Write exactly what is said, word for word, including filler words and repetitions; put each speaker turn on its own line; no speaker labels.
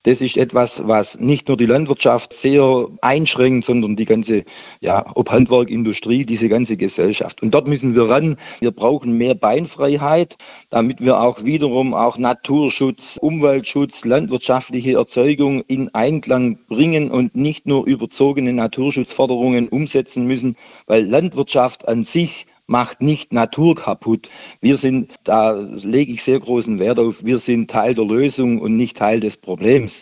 Das ist etwas, was nicht nur die Landwirtschaft sehr einschränkt, sondern die ganze, ja, ob Handwerk, Industrie, diese ganze Gesellschaft. Und dort müssen wir ran. Wir brauchen mehr Beinfreiheit, damit wir auch wiederum auch Naturschutz, Umweltschutz, landwirtschaftliche Erzeugung in Einklang bringen und nicht nur überzogene Naturschutzforderungen umsetzen müssen, weil Landwirtschaft an sich macht nicht Natur kaputt. Wir sind, da lege ich sehr großen Wert auf, wir sind Teil der Lösung und nicht Teil des Problems.